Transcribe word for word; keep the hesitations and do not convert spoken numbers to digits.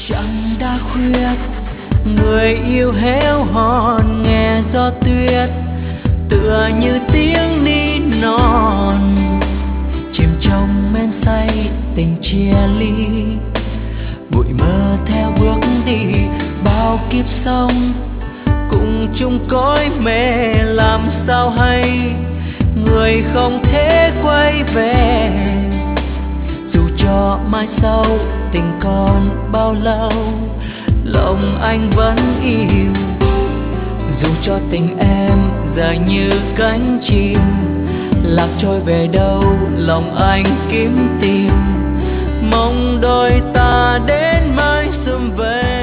Trăng đã khuyết, người yêu héo hon nghe gió tuyết tựa như tiếng ní non, chìm trong men say tình chia ly. Bụi mơ theo bước đi bao kiếp sống, cùng chung cõi mê làm sao hay, người không thể quay về. Dù cho mai sau tình còn bao lâu, lòng anh vẫn yêu. Dù cho tình em dài như cánh chim, lạc trôi về đâu lòng anh kiếm tìm, mong đôi ta đến mãi sum về.